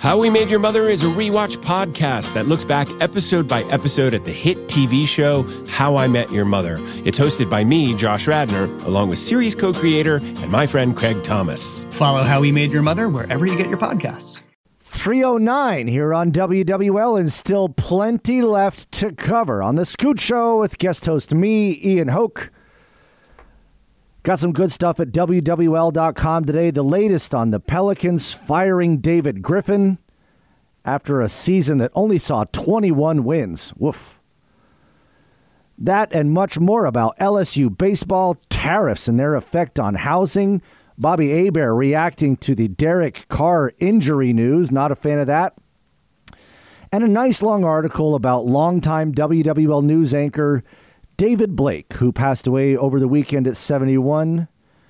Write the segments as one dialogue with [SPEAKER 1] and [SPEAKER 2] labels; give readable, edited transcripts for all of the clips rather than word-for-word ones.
[SPEAKER 1] How We Made Your Mother is a rewatch podcast that looks back episode by episode at the hit TV show How I Met Your Mother. It's hosted by me, Josh Radnor, along with series co-creator and my friend Craig Thomas.
[SPEAKER 2] Follow How We Made Your Mother wherever you get your podcasts.
[SPEAKER 3] 3:09 here on WWL, and still plenty left to cover on The Scoot Show with guest host me, Ian Hoke. Got some good stuff at WWL.com today. The latest on the Pelicans firing David Griffin after a season that only saw 21 wins. Woof. That and much more about LSU baseball, tariffs and their effect on housing. Bobby Hebert reacting to the Derek Carr injury news. Not a fan of that. And a nice long article about longtime WWL news anchor David Blake, who passed away over the weekend at 71.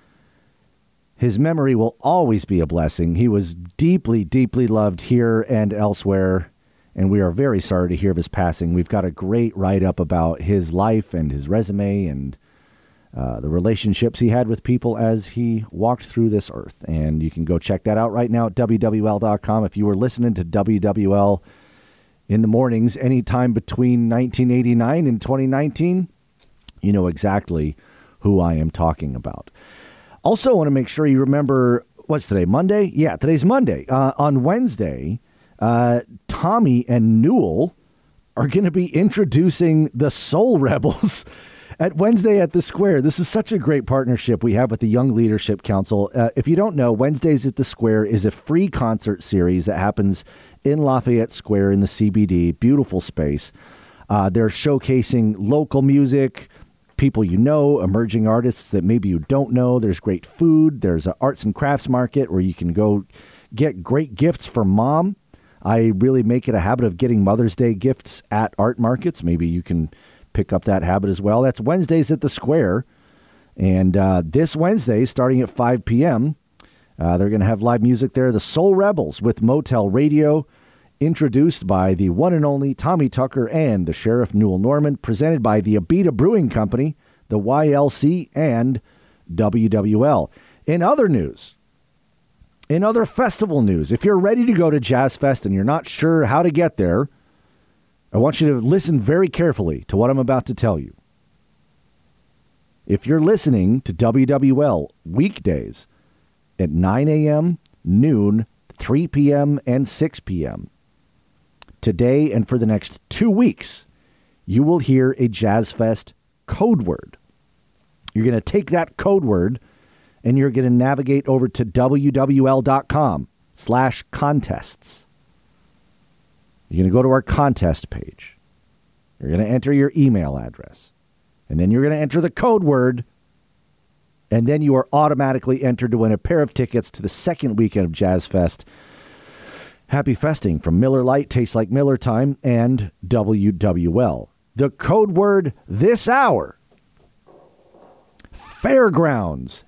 [SPEAKER 3] His memory will always be a blessing. He was deeply, deeply loved here and elsewhere, and we are very sorry to hear of his passing. We've got a great write-up about his life and his resume and the relationships he had with people as he walked through this earth. And you can go check that out right now at WWL.com. If you were listening to WWL in the mornings anytime between 1989 and 2019, you know exactly who I am talking about. Also, want to make sure you remember, what's today, Monday? Yeah, today's Monday. On Wednesday, Tommy and Newell are going to be introducing the Soul Rebels at Wednesday at the Square. This is such a great partnership we have with the Young Leadership Council. If you don't know, Wednesdays at the Square is a free concert series that happens in Lafayette Square in the CBD. Beautiful space. They're showcasing local music, people you know, emerging artists that maybe you don't know. There's great food. There's an arts and crafts market where you can go get great gifts for mom. I really make it a habit of getting Mother's Day gifts at art markets. Maybe you can pick up that habit as well. That's Wednesdays at the Square. And this Wednesday, starting at 5 p.m., they're going to have live music there. The Soul Rebels with Motel Radio, introduced by the one and only Tommy Tucker and the Sheriff Newell Norman, presented by the Abita Brewing Company, the YLC, and WWL. In other news, in other festival news, if you're ready to go to Jazz Fest and you're not sure how to get there, I want you to listen very carefully to what I'm about to tell you. If you're listening to WWL weekdays at 9 a.m., noon, 3 p.m., and 6 p.m., today and for the next 2 weeks, you will hear a Jazz Fest code word. You're going to take that code word and you're going to navigate over to WWL.com/contests. You're going to go to our contest page. You're going to enter your email address. And then you're going to enter the code word. And then you are automatically entered to win a pair of tickets to the second weekend of Jazz Fest. Happy festing from Miller Lite, Tastes Like Miller Time, and WWL. The code word this hour: Fairgrounds.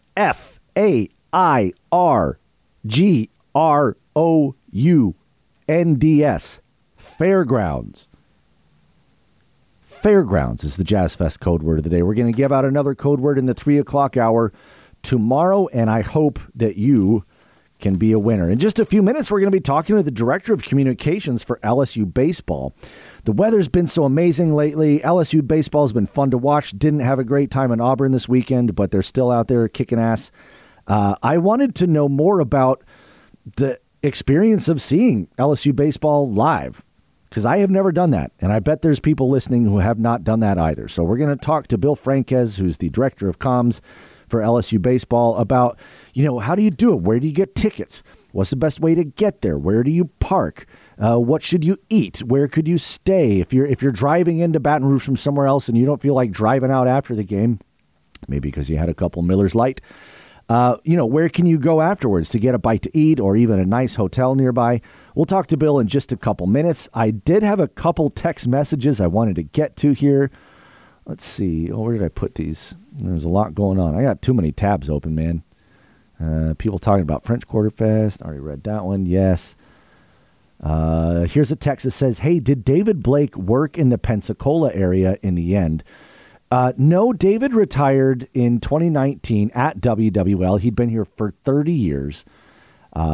[SPEAKER 3] Fairgrounds. Fairgrounds. Fairgrounds is the Jazz Fest code word of the day. We're going to give out another code word in the 3 o'clock hour tomorrow, and I hope that you can be a winner. In just a few minutes, we're going to be talking to the Director of Communications for LSU Baseball. The weather's been so amazing lately. LSU Baseball has been fun to watch. Didn't have a great time in Auburn this weekend, but they're still out there kicking ass. I wanted to know more about the experience of seeing LSU Baseball live, because I have never done that, and I bet there's people listening who have not done that either. So we're going to talk to Bill Franquez, who's the Director of Comms for LSU Baseball, about, how do you do it? Where do you get tickets? What's the best way to get there? Where do you park? What should you eat? Where could you stay? If you're driving into Baton Rouge from somewhere else and you don't feel like driving out after the game, maybe because you had a couple Miller's Light, where can you go afterwards to get a bite to eat or even a nice hotel nearby? We'll talk to Bill in just a couple minutes. I did have a couple text messages I wanted to get to here. Let's see. Where did I put these? There's a lot going on. I got too many tabs open, man. People talking about French Quarter Fest. I already read that one. Yes. Here's a text that says, hey, did David Blake work in the Pensacola area in the end? No, David retired in 2019 at WWL. He'd been here for 30 years.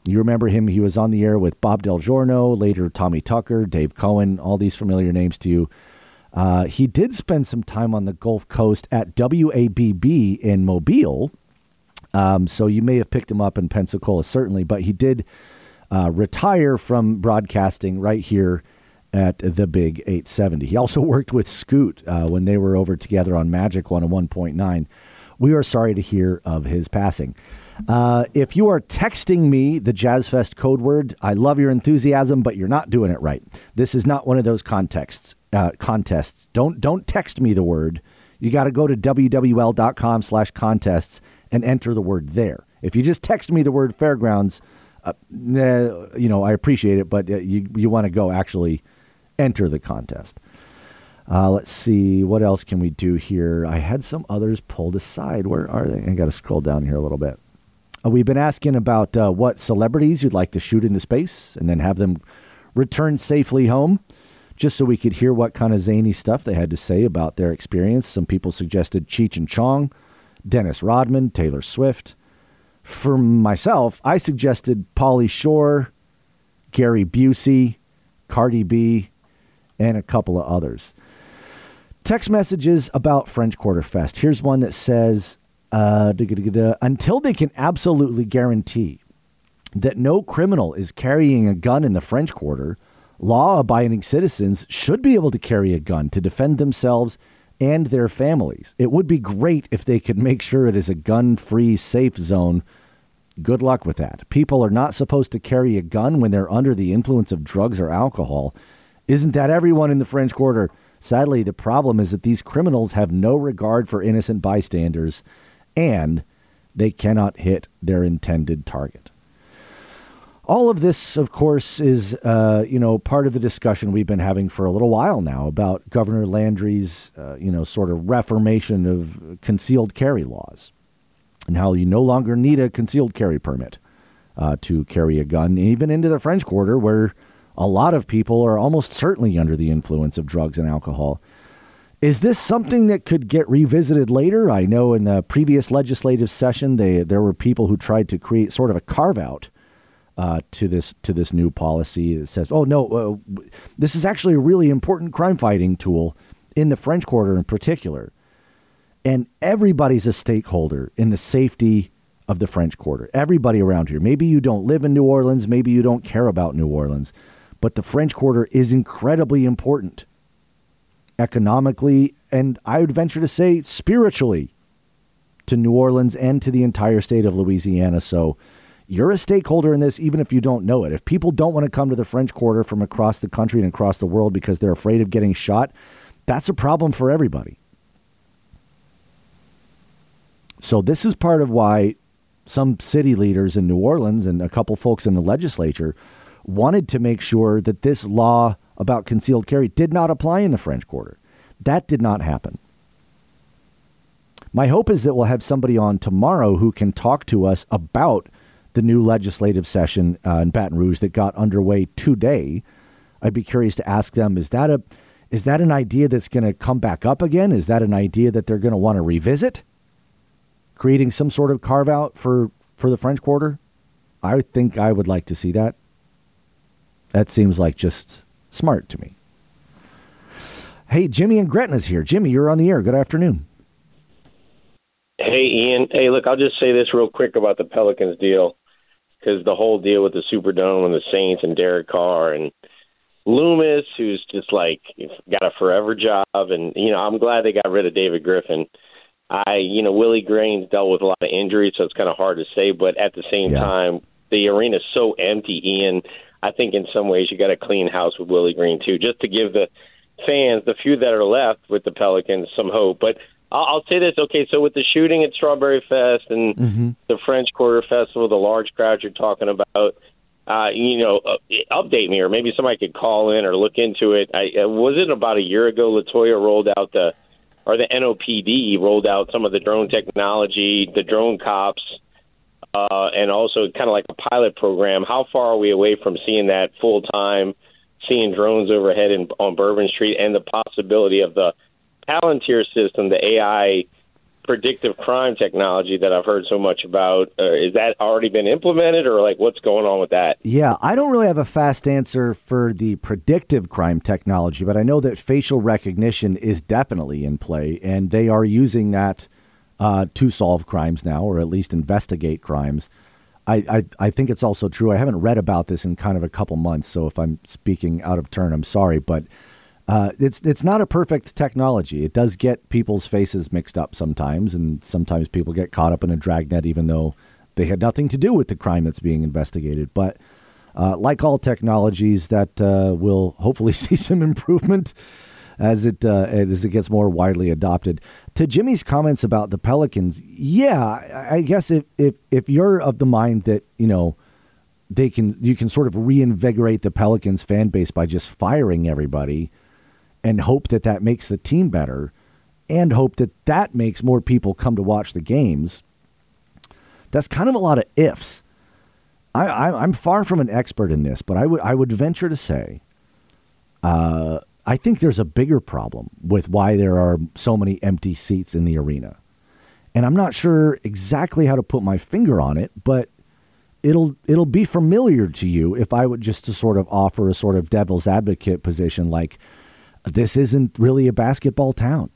[SPEAKER 3] You remember him. He was on the air with Bob Del Giorno, later Tommy Tucker, Dave Cohen, all these familiar names to you. He did spend some time on the Gulf Coast at WABB in Mobile. So you may have picked him up in Pensacola, certainly, but he did retire from broadcasting right here at the Big 870. He also worked with Scoot when they were over together on Magic 101.9. We are sorry to hear of his passing. If you are texting me the Jazz Fest code word, I love your enthusiasm, but you're not doing it right. This is not one of those contests. Don't text me the word. You got to go to wwl.com/contests and enter the word there. If you just text me the word fairgrounds, I appreciate it, but you want to go actually enter the contest. Let's see. What else can we do here? I had some others pulled aside. Where are they? I got to scroll down here a little bit. We've been asking about what celebrities you'd like to shoot into space and then have them return safely home, just so we could hear what kind of zany stuff they had to say about their experience. Some people suggested Cheech and Chong, Dennis Rodman, Taylor Swift. For myself, I suggested Pauly Shore, Gary Busey, Cardi B, and a couple of others. Text messages about French Quarter Fest. Here's one that says, until they can absolutely guarantee that no criminal is carrying a gun in the French Quarter, law-abiding citizens should be able to carry a gun to defend themselves and their families. It would be great if they could make sure it is a gun-free, safe zone. Good luck with that. People are not supposed to carry a gun when they're under the influence of drugs or alcohol. Isn't that everyone in the French Quarter? Sadly, the problem is that these criminals have no regard for innocent bystanders, and they cannot hit their intended target. All of this, of course, is part of the discussion we've been having for a little while now about Governor Landry's sort of reformation of concealed carry laws, and how you no longer need a concealed carry permit to carry a gun, even into the French Quarter, where a lot of people are almost certainly under the influence of drugs and alcohol. Is this something that could get revisited later? I know in the previous legislative session, there were people who tried to create sort of a carve-out to this new policy that says, this is actually a really important crime-fighting tool in the French Quarter in particular. And everybody's a stakeholder in the safety of the French Quarter. Everybody around here. Maybe you don't live in New Orleans. Maybe you don't care about New Orleans. But the French Quarter is incredibly important economically, and I would venture to say spiritually, to New Orleans and to the entire state of Louisiana. So you're a stakeholder in this, even if you don't know it. If people don't want to come to the French Quarter from across the country and across the world because they're afraid of getting shot, that's a problem for everybody. So this is part of why some city leaders in New Orleans and a couple folks in the legislature wanted to make sure that this law about concealed carry did not apply in the French Quarter. That did not happen. My hope is that we'll have somebody on tomorrow who can talk to us about the new legislative session in Baton Rouge that got underway today. I'd be curious to ask them, is that an idea that's going to come back up again? Is that an idea that they're going to want to revisit? Creating some sort of carve out for the French Quarter? I think I would like to see that. That seems like just smart to me. Hey, Jimmy in Gretna's here. Jimmy, you're on the air. Good afternoon.
[SPEAKER 4] Hey, Ian. Hey, look, I'll just say this real quick about the Pelicans deal, because the whole deal with the Superdome and the Saints and Derek Carr and Loomis, who's just like got a forever job. And, I'm glad they got rid of David Griffin. Willie Green's dealt with a lot of injuries, so it's kind of hard to say. But at the same time, the arena's so empty, Ian. I think in some ways you got to clean house with Willie Green, too, just to give the fans, the few that are left with the Pelicans, some hope. But I'll say this. Okay, so with the shooting at Strawberry Fest and the French Quarter Festival, the large crowd you're talking about, update me, or maybe somebody could call in or look into it. Was it about a year ago LaToya rolled out the NOPD rolled out some of the drone technology, the drone cops, and also kind of like a pilot program. How far are we away from seeing that full time, seeing drones overhead on Bourbon Street, and the possibility of the Palantir system, the AI predictive crime technology that I've heard so much about. Is that already been implemented, or like what's going on with that?
[SPEAKER 3] Yeah, I don't really have a fast answer for the predictive crime technology, but I know that facial recognition is definitely in play, and they are using that to solve crimes now, or at least investigate crimes. I think it's also true. I haven't read about this in kind of a couple months, so if I'm speaking out of turn, I'm sorry, but it's not a perfect technology. It does get people's faces mixed up sometimes, and sometimes people get caught up in a dragnet even though they had nothing to do with the crime that's being investigated. But like all technologies, that will hopefully see some improvement as it gets more widely adopted. To Jimmy's comments about the Pelicans, yeah, I guess if you're of the mind that, you know, you can sort of reinvigorate the Pelicans fan base by just firing everybody and hope that makes the team better and hope that makes more people come to watch the games. That's kind of a lot of ifs. I'm far from an expert in this, but I would venture to say, I think there's a bigger problem with why there are so many empty seats in the arena. And I'm not sure exactly how to put my finger on it, but it'll be familiar to you if I would just to sort of offer a sort of devil's advocate position, like this isn't really a basketball town.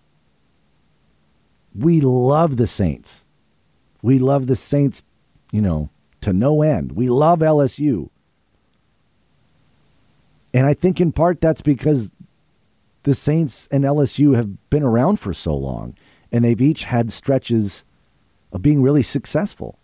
[SPEAKER 3] We love the Saints. We love the Saints, you know, to no end. We love LSU. And I think in part that's because the Saints and LSU have been around for so long, and they've each had stretches of being really successful.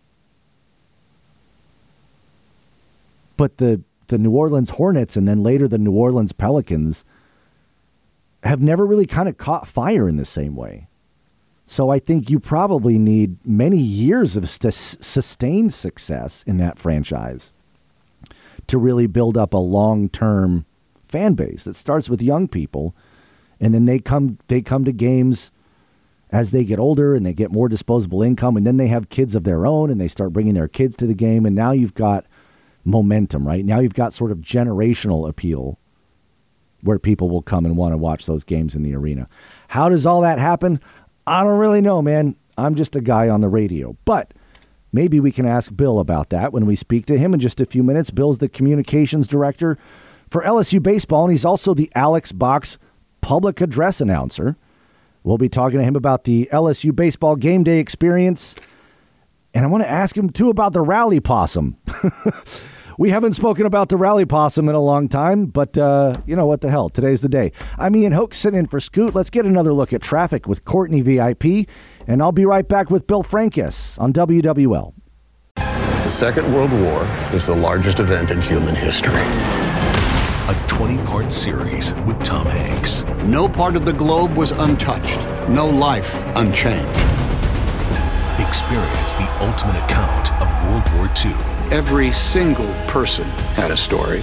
[SPEAKER 3] But the New Orleans Hornets and then later the New Orleans Pelicans have never really kind of caught fire in the same way. So I think you probably need many years of sustained success in that franchise to really build up a long-term fan base that starts with young people, and then they come to games as they get older and they get more disposable income, and then they have kids of their own and they start bringing their kids to the game, and now you've got momentum, right? Now you've got sort of generational appeal where people will come and want to watch those games in the arena. How does all that happen? I don't really know, man. I'm just a guy on the radio. But maybe we can ask Bill about that when we speak to him in just a few minutes. Bill's the communications director for LSU baseball, and he's also the Alex Box public address announcer. We'll be talking to him about the LSU baseball game day experience, and I want to ask him, too, about the Rally Possum. We haven't spoken about the Rally Possum in a long time, but you know what the hell? Today's the day. I'm Ian Hoke, sitting in for Scoot. Let's get another look at traffic with Courtney VIP, and I'll be right back with Bill Frankus on WWL.
[SPEAKER 5] The Second World War is the largest event in human history.
[SPEAKER 6] A 20-part series with Tom Hanks.
[SPEAKER 5] No part of the globe was untouched. No life unchanged.
[SPEAKER 6] Experience the ultimate account of World War II.
[SPEAKER 5] Every single person had a story.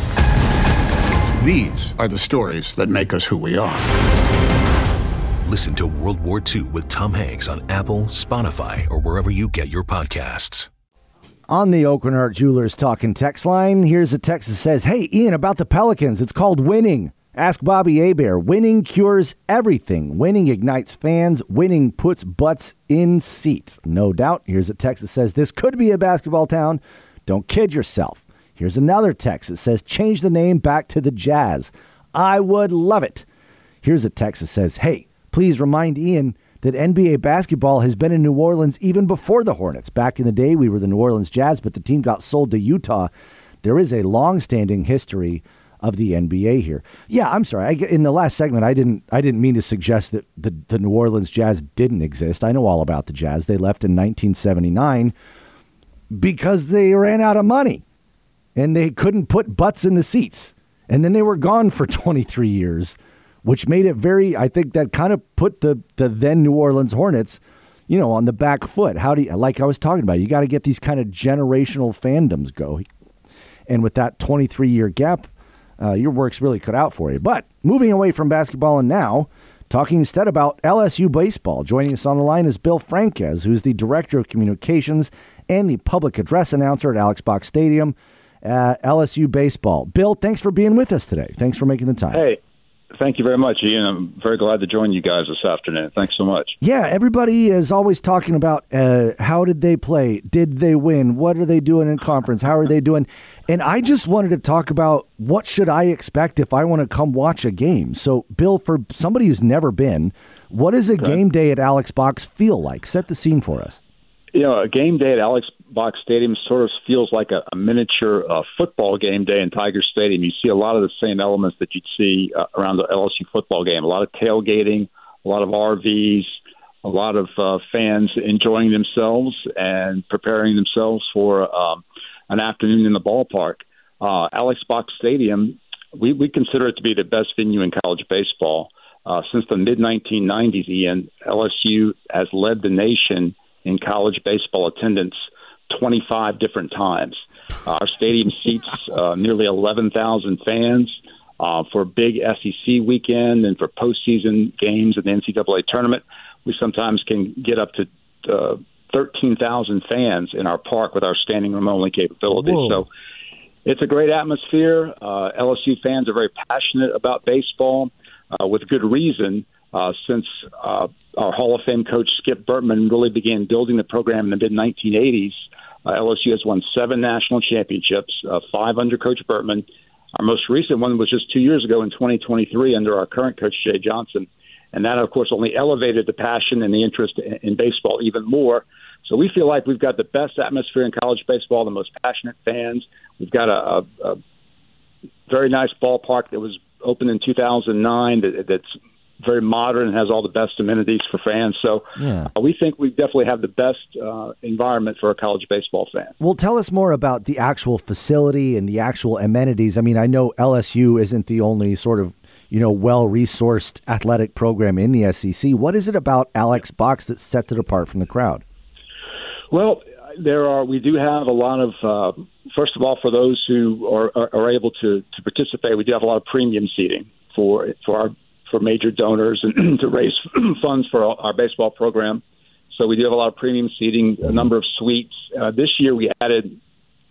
[SPEAKER 5] These are the stories that make us who we are.
[SPEAKER 6] Listen to World War II with Tom Hanks on Apple, Spotify, or wherever you get your podcasts.
[SPEAKER 3] On the Oakland Jewelers Talking text line, here's a text that says, "Hey, Ian, about the Pelicans. It's called winning. Ask Bobby Hebert. Winning cures everything. Winning ignites fans. Winning puts butts in seats." No doubt. Here's a text that says, "This could be a basketball town. Don't kid yourself." Here's another text that says, "Change the name back to the Jazz. I would love it." Here's a text that says, "Hey, please remind Ian that NBA basketball has been in New Orleans even before the Hornets. Back in the day, we were the New Orleans Jazz, but the team got sold to Utah. There is a long-standing history of the NBA here." Yeah, I'm sorry. In the last segment, I didn't mean to suggest that the New Orleans Jazz didn't exist. I know all about the Jazz. They left in 1979 because they ran out of money and they couldn't put butts in the seats. And then they were gone for 23 years, which made it I think that kind of put the then New Orleans Hornets, you know, on the back foot. Like I was talking about, you got to get these kind of generational fandoms going. And with that 23-year gap, your work's really cut out for you. But moving away from basketball and now talking instead about LSU baseball. Joining us on the line is Bill Franques, who's the Director of Communications and the Public Address Announcer at Alex Box Stadium, LSU baseball. Bill, thanks for being with us today. Thanks for making the time.
[SPEAKER 4] Hey,
[SPEAKER 7] Thank you very much, Ian. I'm very glad to join you guys this afternoon. Thanks so much.
[SPEAKER 3] Yeah, everybody is always talking about how did they play? Did they win? What are they doing in conference? How are they doing? And I just wanted to talk about what should I expect if I want to come watch a game. So, Bill, for somebody who's never been, what does a game day at Alex Box feel like? Set the scene for us.
[SPEAKER 7] You know, a game day at Alex Box Stadium sort of feels like a miniature football game day in Tiger Stadium. You see a lot of the same elements that you'd see around the LSU football game. A lot of tailgating, a lot of RVs, a lot of fans enjoying themselves and preparing themselves for an afternoon in the ballpark. Alex Box Stadium, we consider it to be the best venue in college baseball. Since the mid-1990s, Ian, LSU has led the nation in college baseball attendance 25 different times. Our stadium seats nearly 11,000 fans for a big SEC weekend and for postseason games in the NCAA tournament. We sometimes can get up to 13,000 fans in our park with our standing room only capabilities. Whoa. So it's a great atmosphere. LSU fans are very passionate about baseball with good reason. Since our Hall of Fame coach Skip Bertman really began building the program in the mid-1980s, LSU has won 7 national championships, 5 under Coach Bertman. Our most recent one was just 2 years ago in 2023 under our current coach, Jay Johnson. And that, of course, only elevated the passion and the interest in baseball even more. So we feel like we've got the best atmosphere in college baseball, the most passionate fans. We've got a very nice ballpark that was opened in 2009 that's very modern and has all the best amenities for fans. So we think we definitely have the best environment for a college baseball fan.
[SPEAKER 3] Well, tell us more about the actual facility and the actual amenities. I mean, I know LSU isn't the only sort of, well-resourced athletic program in the SEC. What is it about Alex Box that sets it apart from the crowd?
[SPEAKER 7] Well, we do have a lot of, first of all, for those who are able to participate, we do have a lot of premium seating for major donors and to raise funds for our baseball program. So we do have a lot of premium seating, a number of suites. This year we added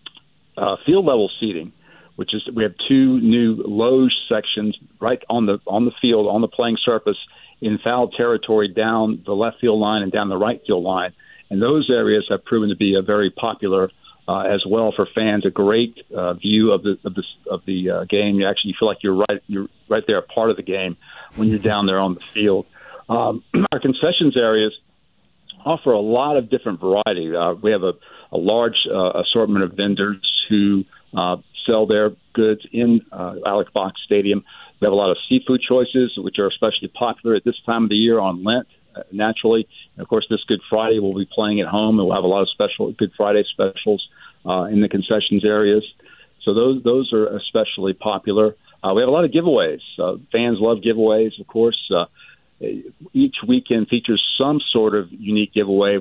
[SPEAKER 7] field level seating, which is we have 2 new loge sections right on the field, on the playing surface in foul territory down the left field line and down the right field line. And those areas have proven to be very popular as well for fans. A great view of the game. You feel like you're right there, a part of the game when you're down there on the field. Our concessions areas offer a lot of different variety. We have a large assortment of vendors who sell their goods in Alex Box Stadium. We have a lot of seafood choices, which are especially popular at this time of the year on Lent. Naturally, and of course, this Good Friday we'll be playing at home, and we'll have a lot of special Good Friday specials in the concessions areas. So those are especially popular. We have a lot of giveaways. Fans love giveaways, of course. Each weekend features some sort of unique giveaway.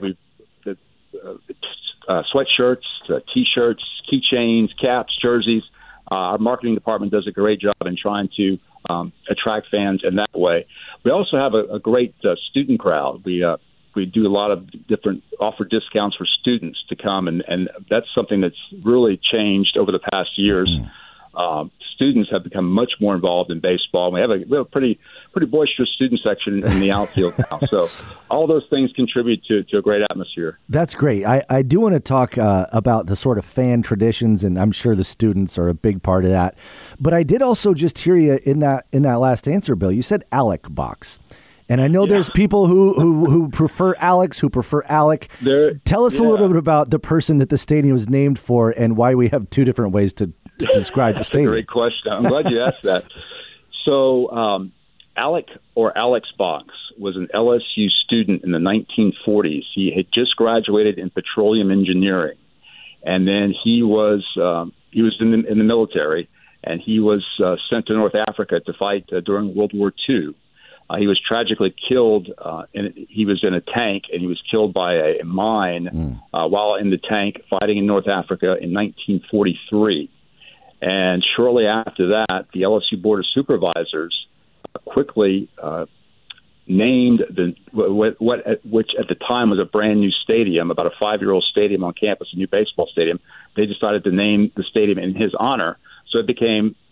[SPEAKER 7] Sweatshirts, T-shirts, keychains, caps, jerseys. Our marketing department does a great job in trying to attract fans in that way. We also have a great student crowd. We do a lot of offer discounts for students to come, and that's something that's really changed over the past years. Students have become much more involved in baseball. We have a pretty boisterous student section in the outfield now. So all those things contribute to a great atmosphere. That's great. I do want to talk about the sort of fan traditions, and I'm sure the students are a big part of that. But I did also just hear you in that last answer, Bill. You said Alec Box. And I know there's people who prefer Alex, who prefer Alec. Tell us a little bit about the person that the stadium is named for and why we have 2 different ways to describe the stadium. That's a great question. I'm glad you asked that. So Alec, or Alex Box, was an LSU student in the 1940s. He had just graduated in petroleum engineering. And then he was in the military, and he was sent to North Africa to fight during World War II. He was tragically killed, and he was in a tank, and he was killed by a mine while in the tank fighting in North Africa in 1943. And shortly after that, the LSU Board of Supervisors quickly named which at the time was a brand new stadium, about a 5-year-old stadium on campus, a new baseball stadium. They decided to name the stadium in his honor. So it became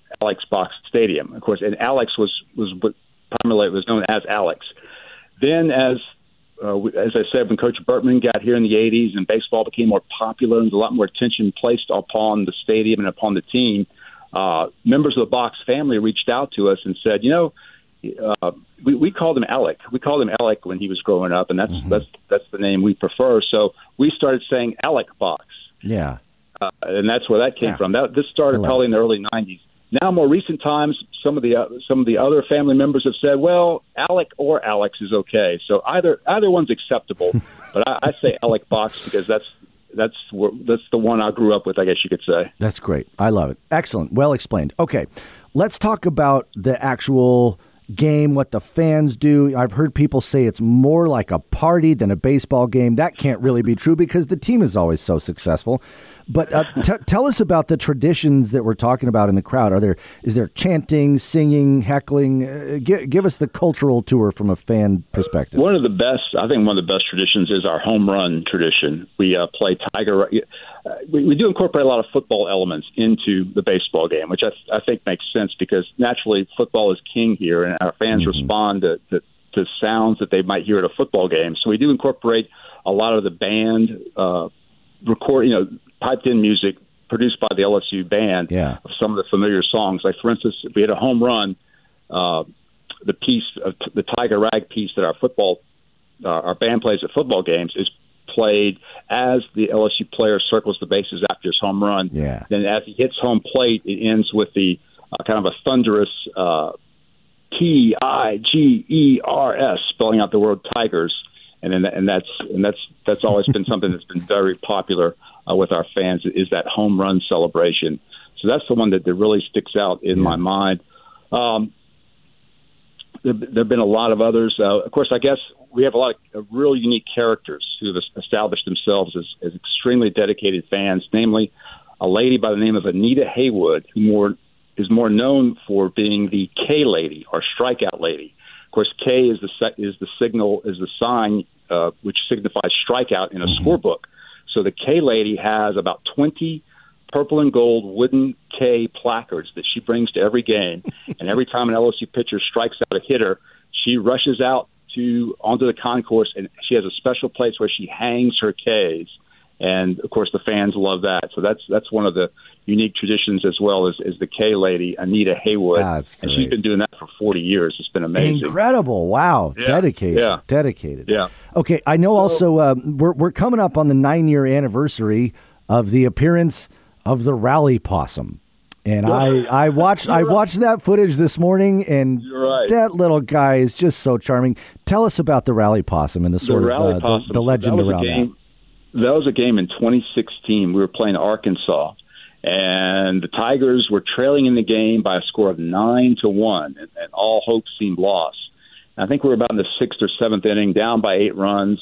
[SPEAKER 7] Alex Box Stadium, of course, and Alex was what primarily was known as Alex. Then, as I said, when Coach Bertman got here in the 80s and baseball became more popular and a lot more attention placed upon the stadium and upon the team, members of the Box family reached out to us and said, we called him Alec. We called him Alec when he was growing up, and that's the name we prefer. So we started saying Alec Box.
[SPEAKER 3] Yeah.
[SPEAKER 7] And that's where that came from. This started probably in the early 90s. Now, more recent times, some of the other family members have said, well, Alec or Alex is okay. So either one's acceptable. But I say Alec Box because that's the one I grew up with, I guess you could say.
[SPEAKER 3] That's great. I love it. Excellent. Well explained. Okay, let's talk about the actual game, what the fans do. I've heard people say it's more like a party than a baseball game. That can't really be true because the team is always so successful. But tell us about the traditions that we're talking about in the crowd. Is there chanting, singing, heckling? Give us the cultural tour from a fan perspective.
[SPEAKER 7] One of the best traditions is our home run tradition. We play Tiger. We do incorporate a lot of football elements into the baseball game, which I think makes sense because naturally football is king here, and our fans respond to sounds that they might hear at a football game. So we do incorporate a lot of the band piped-in music produced by the LSU band of some of the familiar songs. Like, for instance, if we had a home run, the piece of the Tiger Rag piece that our band plays at football games is played as the LSU player circles the bases after his home run.
[SPEAKER 3] Yeah.
[SPEAKER 7] Then as he hits home plate, it ends with the kind of a thunderous Tigers, spelling out the word Tigers. And that's always been something that's been very popular with our fans, is that home run celebration. So that's the one that really sticks out in my mind. There have been a lot of others. Of course, I guess we have a lot of real unique characters who have established themselves as extremely dedicated fans, namely a lady by the name of Anita Haywood, who is more known for being the K lady or strikeout lady. Of course, K is the sign which signifies strikeout in a scorebook. So the K lady has about 20 purple and gold wooden K placards that she brings to every game. And every time an LSU pitcher strikes out a hitter, she rushes out onto the concourse, and she has a special place where she hangs her Ks. And of course, the fans love that. So that's one of the unique traditions as well as the K lady, Anita Haywood.
[SPEAKER 3] That's great.
[SPEAKER 7] And she's been doing that for 40 years. It's been amazing.
[SPEAKER 3] Incredible. Wow. Yeah. Dedicated. Yeah. Dedicated.
[SPEAKER 7] Yeah.
[SPEAKER 3] Okay. I know also we're coming up on the 9-year anniversary of the appearance of the Rally Possum. And I watched that footage this morning, and that little guy is just so charming. Tell us about the Rally Possum and the legend around that.
[SPEAKER 7] That was a game in 2016. We were playing Arkansas, and the Tigers were trailing in the game by a score of 9-1, and all hope seemed lost. And I think we were about in the 6th or 7th inning, down by 8 runs.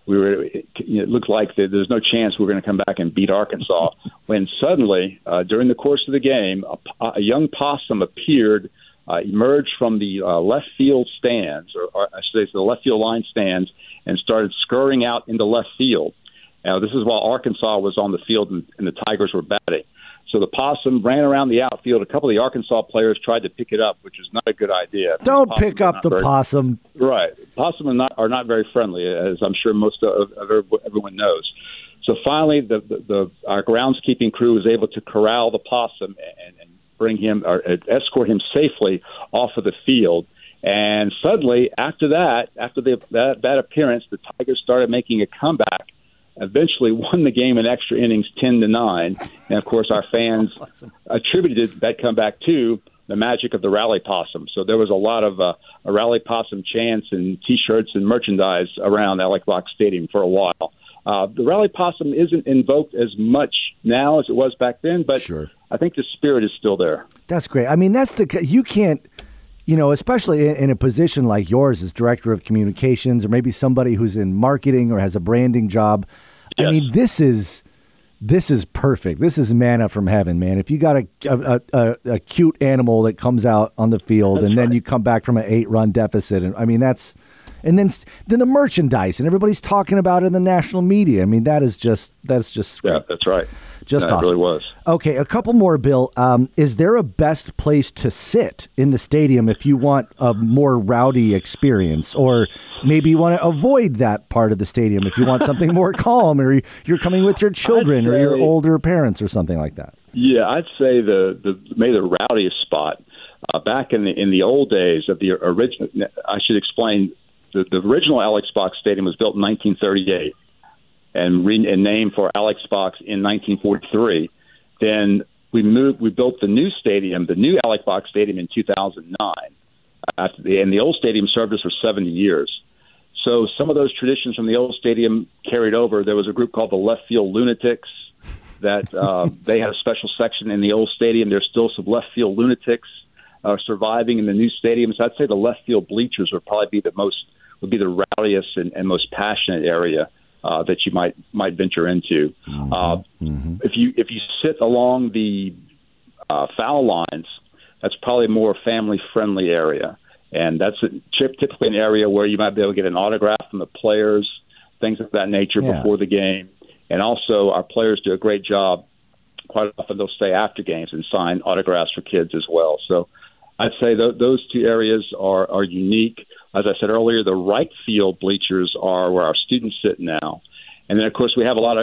[SPEAKER 7] It looked like there's no chance we were going to come back and beat Arkansas. When suddenly, during the course of the game, a young possum appeared, emerged from the left field stands, or I should say the left field line stands, and started scurrying out into left field. Now, this is while Arkansas was on the field and the Tigers were batting. So the possum ran around the outfield. A couple of the Arkansas players tried to pick it up, which is not a good idea.
[SPEAKER 3] Don't pick up the possum.
[SPEAKER 7] Right. Possum are not very friendly, as I'm sure most of everyone knows. So finally, our groundskeeping crew was able to corral the possum and bring him or escort him safely off of the field. And suddenly, after that appearance, the Tigers started making a comeback. Eventually won the game in extra innings 10-9. And, of course, our fans attributed that comeback to the magic of the Rally Possum. So there was a lot of a Rally Possum chants and T-shirts and merchandise around Alex Box Stadium for a while. The Rally Possum isn't invoked as much now as it was back then, but sure. I think the spirit is still there.
[SPEAKER 3] That's great. I mean, you can't, especially in a position like yours as director of communications, or maybe somebody who's in marketing or has a branding job. Yes. I mean, this is perfect. This is manna from heaven, man. If you got a cute animal that comes out on the field and then you come back from an 8-run deficit, and I mean, that's And then the merchandise, and everybody's talking about it in the national media. I mean, that's just
[SPEAKER 7] yeah, that's right.
[SPEAKER 3] Just awesome.
[SPEAKER 7] It really was.
[SPEAKER 3] Okay, a couple more, Bill. Is there a best place to sit in the stadium if you want a more rowdy experience, or maybe you want to avoid that part of the stadium if you want something more calm, or you're coming with your children or your older parents or something like that?
[SPEAKER 7] Yeah, I'd say maybe the rowdiest spot back in the old days of the original. I should explain the original Alex Box Stadium was built in 1938. And named for Alex Box in 1943. Then we built the new stadium, the new Alex Box Stadium, in 2009. And the old stadium served us for 70 years. So some of those traditions from the old stadium carried over. There was a group called the Left Field Lunatics that they had a special section in the old stadium. There's still some left field lunatics surviving in the new stadium. So I'd say the left field bleachers would probably be the rowdiest and most passionate area that you might venture into. If you sit along the foul lines, that's probably a more family friendly area, and that's typically an area where you might be able to get an autograph from the players, things of that nature before the game. And also, our players do a great job. Quite often, they'll stay after games and sign autographs for kids as well. So, I'd say those two areas are unique. As I said earlier, the right field bleachers are where our students sit now. And then, of course, we have a lot of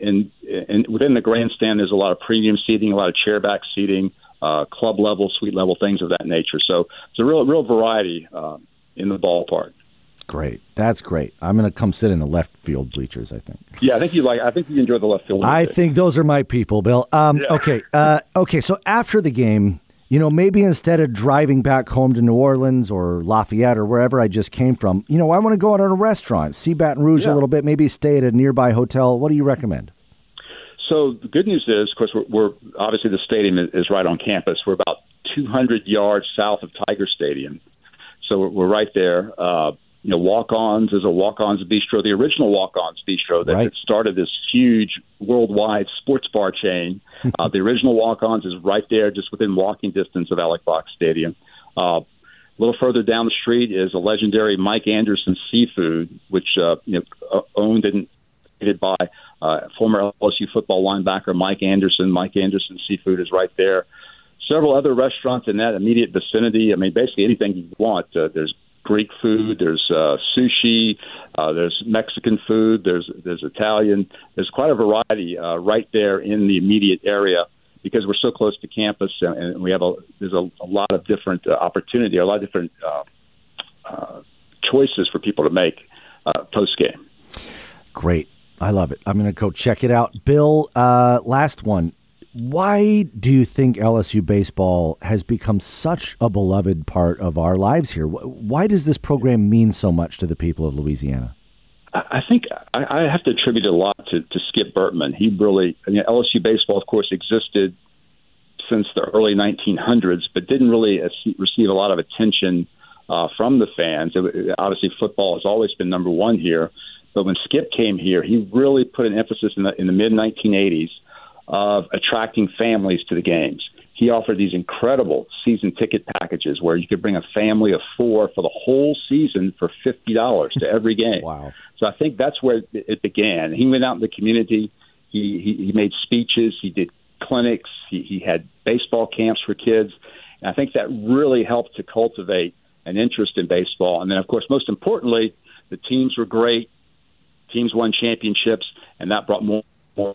[SPEAKER 7] within the grandstand, there's a lot of premium seating, a lot of chairback seating, club level, suite level, things of that nature. So it's a real variety in the ballpark.
[SPEAKER 3] Great. That's great. I'm going to come sit in the left field bleachers, I think.
[SPEAKER 7] Yeah, I think you enjoy the left field.
[SPEAKER 3] I think those are my people, Bill. Okay. Okay. So after the game, maybe instead of driving back home to New Orleans or Lafayette or wherever I just came from, I want to go out on a restaurant, see Baton Rouge a little bit, maybe stay at a nearby hotel. What do you recommend?
[SPEAKER 7] So the good news is, of course, we're obviously the stadium is right on campus. We're about 200 yards south of Tiger Stadium. So we're right there. Walk-Ons, there's a Walk-Ons Bistro, the original Walk-Ons Bistro that started this huge worldwide sports bar chain. The original Walk-Ons is right there, just within walking distance of Alex Box Stadium. A little further down the street is a legendary Mike Anderson Seafood, which owned and operated by former LSU football linebacker Mike Anderson. Mike Anderson Seafood is right there. Several other restaurants in that immediate vicinity. I mean, basically anything you want. There's Greek food, there's sushi, there's Mexican food, there's Italian. There's quite a variety right there in the immediate area because we're so close to campus, and we have there's a lot of different opportunity, a lot of different choices for people to make post game.
[SPEAKER 3] Great, I love it. I'm going to go check it out. Bill, last one. Why do you think LSU baseball has become such a beloved part of our lives here? Why does this program mean so much to the people of Louisiana?
[SPEAKER 7] I think I have to attribute a lot to Skip Bertman. He really, LSU baseball, of course, existed since the early 1900s, but didn't really receive a lot of attention from the fans. Obviously, football has always been number one here, but when Skip came here, he really put an emphasis in the mid-1980s of attracting families to the games. He offered these incredible season ticket packages where you could bring a family of 4 for the whole season for $50 to every game.
[SPEAKER 3] Wow.
[SPEAKER 7] So I think that's where it began. He went out in the community. He made speeches. He did clinics. He had baseball camps for kids. And I think that really helped to cultivate an interest in baseball. And then, of course, most importantly, the teams were great. Teams won championships, and that brought more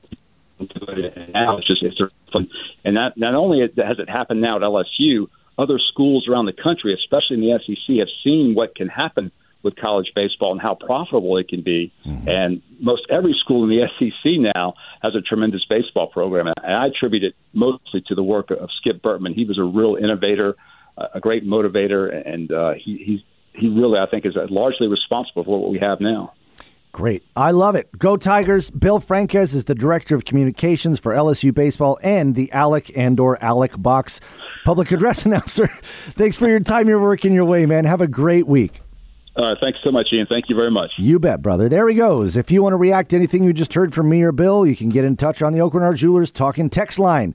[SPEAKER 7] and now it's fun. And that not only has it happened now at LSU, other schools around the country, especially in the SEC, have seen what can happen with college baseball and how profitable it can be. Mm-hmm. And most every school in the SEC now has a tremendous baseball program. And I attribute it mostly to the work of Skip Bertman. He was a real innovator, a great motivator, and he really, I think, is largely responsible for what we have now.
[SPEAKER 3] Great. I love it. Go Tigers. Bill Franquez is the Director of Communications for LSU Baseball and the Alec Box public address announcer. Thanks for your time. You're working your way, man. Have a great week.
[SPEAKER 7] Thanks so much, Ian. Thank you very much.
[SPEAKER 3] You bet, brother. There he goes. If you want to react to anything you just heard from me or Bill, you can get in touch on the Oak Renard Jewelers Talking text line,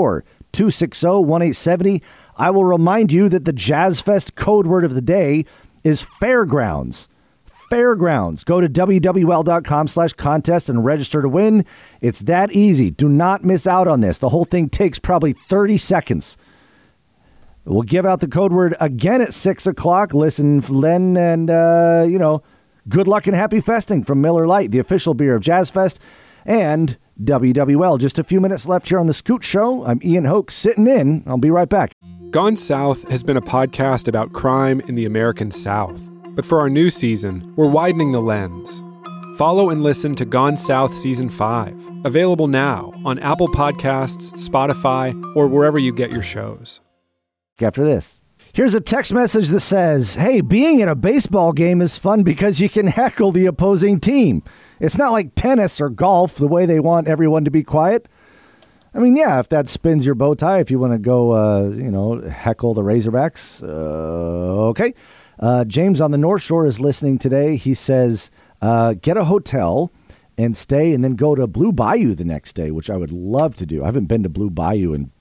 [SPEAKER 3] 504-260-1870. I will remind you that the Jazz Fest code word of the day is Fairgrounds. Fairgrounds. Go to wwl.com/contest and register to win. It's that easy. Do not miss out on this. The whole thing takes probably 30 seconds. We'll give out the code word again at 6 o'clock. Listen then, and, good luck and happy festing from Miller Lite, the official beer of Jazz Fest and WWL. Just a few minutes left here on The Scoot Show. I'm Ian Hoke sitting in. I'll be right back.
[SPEAKER 8] Gone South has been a podcast about crime in the American South. But for our new season, we're widening the lens. Follow and listen to Gone South Season 5, available now on Apple Podcasts, Spotify, or wherever you get your shows.
[SPEAKER 3] After this, here's a text message that says, hey, being in a baseball game is fun because you can heckle the opposing team. It's not like tennis or golf, the way they want everyone to be quiet. I mean, yeah, if that spins your bow tie, if you want to go, heckle the Razorbacks, okay. James on the North Shore is listening today. He says, get a hotel and stay and then go to Blue Bayou the next day, which I would love to do. I haven't been to Blue Bayou in,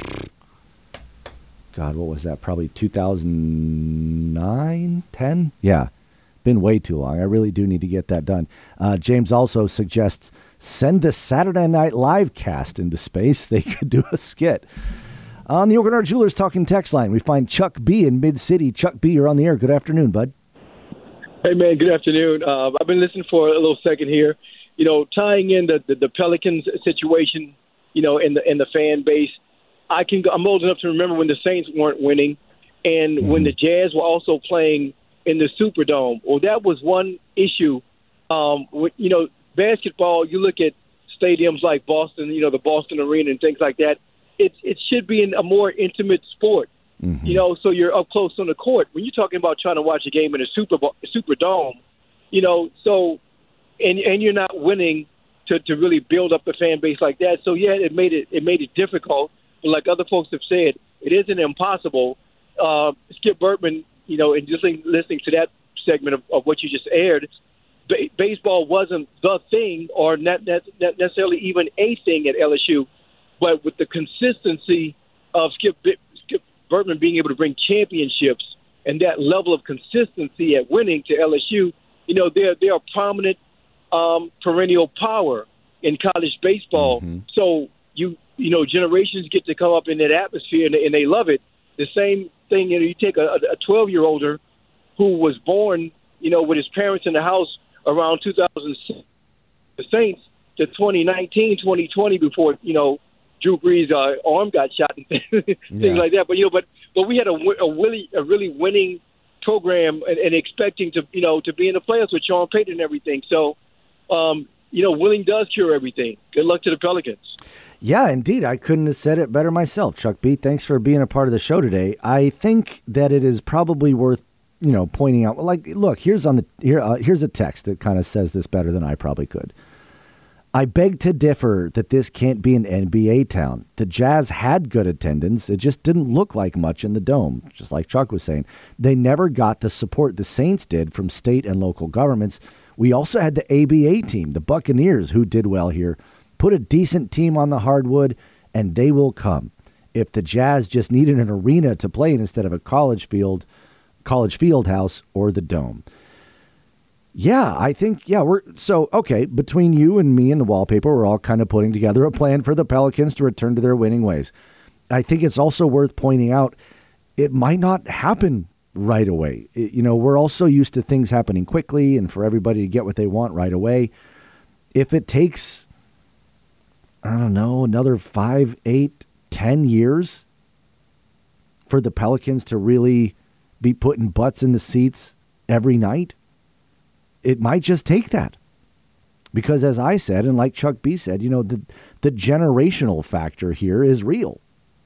[SPEAKER 3] God, what was that? Probably 2009, 10? Yeah, been way too long. I really do need to get that done. James also suggests send the Saturday Night Live cast into space. They could do a skit. On the Oakenard Jewelers Talking text line, we find Chuck B in Mid-City. Chuck B, you're on the air. Good afternoon, bud.
[SPEAKER 9] Hey, man, good afternoon. I've been listening for a little second here. Tying in the Pelicans situation, in the fan base, I'm old enough to remember when the Saints weren't winning and when the Jazz were also playing in the Superdome. Well, that was one issue. Basketball, you look at stadiums like Boston, the Boston Arena and things like that. It should be in a more intimate sport, so you're up close on the court. When you're talking about trying to watch a game in a Superdome, and you're not winning to really build up the fan base like that. So, yeah, it made it difficult. But like other folks have said, it isn't impossible. Skip Bertman, and just listening to that segment of what you just aired, baseball wasn't the thing or not necessarily even a thing at LSU. But with the consistency of Skip Bertman being able to bring championships and that level of consistency at winning to LSU, they're a prominent perennial power in college baseball. So generations get to come up in that atmosphere and they love it. The same thing, you take a 12-year-older who was born, with his parents in the house around 2006, the Saints, to 2019, 2020 before, Drew Brees' arm got shot and things like that. But we had a really winning program and expecting to be in the playoffs with Sean Payton and everything. So, winning does cure everything. Good luck to the Pelicans.
[SPEAKER 3] Yeah, indeed. I couldn't have said it better myself. Chuck B, thanks for being a part of the show today. I think that it is probably worth, pointing out. Like, look, here's a text that kind of says this better than I probably could. I beg to differ that this can't be an NBA town. The Jazz had good attendance. It just didn't look like much in the Dome, just like Chuck was saying. They never got the support the Saints did from state and local governments. We also had the ABA team, the Buccaneers, who did well here. Put a decent team on the hardwood, and they will come. If the Jazz just needed an arena to play in instead of a college field house or the Dome. Yeah, I think, between you and me and the wallpaper, we're all kind of putting together a plan for the Pelicans to return to their winning ways. I think it's also worth pointing out it might not happen right away. We're also used to things happening quickly and for everybody to get what they want right away. If it takes, another 5, 8, 10 years for the Pelicans to really be putting butts in the seats every night, it might just take that. Because as I said, and like Chuck B said, the generational factor here is real.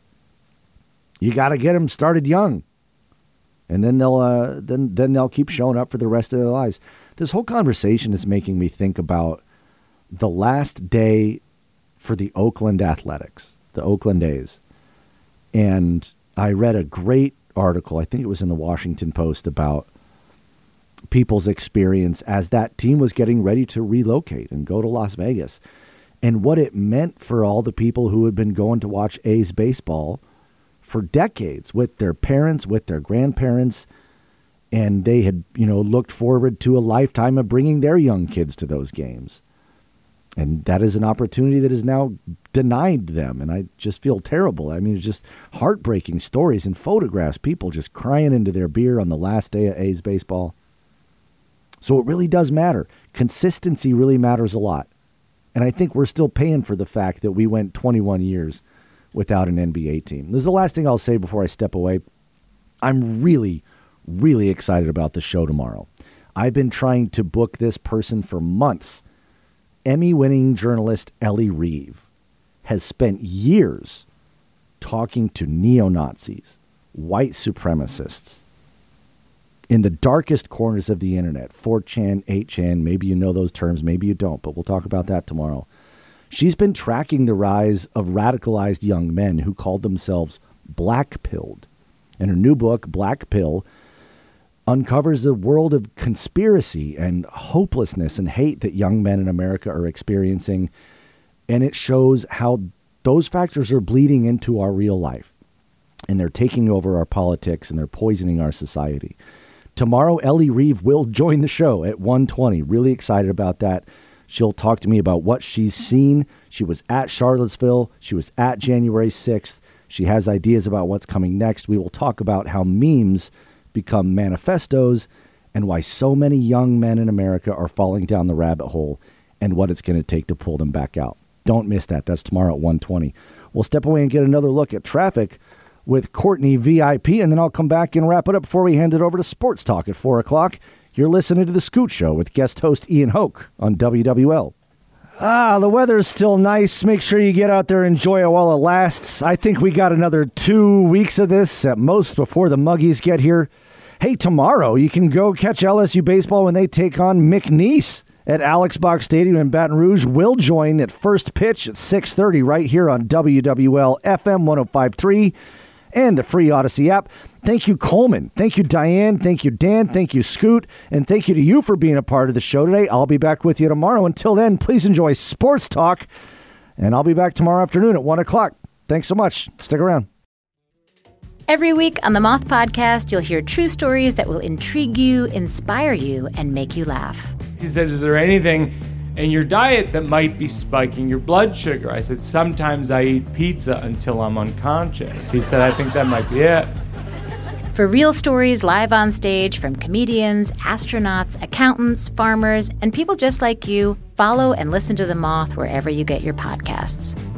[SPEAKER 3] You got to get them started young. And then they'll keep showing up for the rest of their lives. This whole conversation is making me think about the last day for the Oakland Athletics, the Oakland A's. And I read a great article, I think it was in the Washington Post, about people's experience as that team was getting ready to relocate and go to Las Vegas, and what it meant for all the people who had been going to watch A's baseball for decades with their parents, with their grandparents, And they had, looked forward to a lifetime of bringing their young kids to those games. And that is an opportunity that is now denied them. And I just feel terrible. I mean, it's just heartbreaking stories and photographs, people just crying into their beer on the last day of A's baseball. So it really does matter. Consistency really matters a lot. And I think we're still paying for the fact that we went 21 years without an NBA team. This is the last thing I'll say before I step away. I'm really excited about the show tomorrow. I've been trying to book this person for months. Emmy-winning journalist Ellie Reeve has spent years talking to neo-Nazis, white supremacists, in the darkest corners of the internet, 4chan, 8chan, maybe you know those terms, maybe you don't, but we'll talk about that tomorrow. She's been tracking the rise of radicalized young men who called themselves black-pilled. And her new book, Black Pill, uncovers a world of conspiracy and hopelessness and hate that young men in America are experiencing. And it shows how those factors are bleeding into our real life. And they're taking over our politics and they're poisoning our society. Tomorrow, Ellie Reeve will join the show at 1:20. Really excited about that. She'll talk to me about what she's seen. She was at Charlottesville. She was at January 6th. She has ideas about what's coming next. We will talk about how memes become manifestos and why so many young men in America are falling down the rabbit hole and what it's going to take to pull them back out. Don't miss that. That's tomorrow at 1:20. We'll step away and get another look at traffic with Courtney VIP, and then I'll come back and wrap it up before we hand it over to Sports Talk at 4 o'clock. You're listening to The Scoot Show with guest host Ian Hoke on WWL. The weather's still nice. Make sure you get out there and enjoy it while it lasts. I think we got another 2 weeks of this at most before the Muggies get here. Hey, tomorrow you can go catch LSU baseball when they take on McNeese at Alex Box Stadium in Baton Rouge. We'll join at first pitch at 6:30 right here on WWL FM 105.3 and the free Odyssey app. Thank you, Coleman. Thank you, Diane. Thank you, Dan. Thank you, Scoot. And thank you to you for being a part of the show today. I'll be back with you tomorrow. Until then, please enjoy Sports Talk. And I'll be back tomorrow afternoon at 1 o'clock. Thanks so much. Stick around.
[SPEAKER 10] Every week on the Moth Podcast, you'll hear true stories that will intrigue you, inspire you, and make you laugh.
[SPEAKER 11] He said, is there anything in your diet that might be spiking your blood sugar? I said, sometimes I eat pizza until I'm unconscious. He said, I think that might be it.
[SPEAKER 10] For real stories live on stage from comedians, astronauts, accountants, farmers, and people just like you, follow and listen to The Moth wherever you get your podcasts.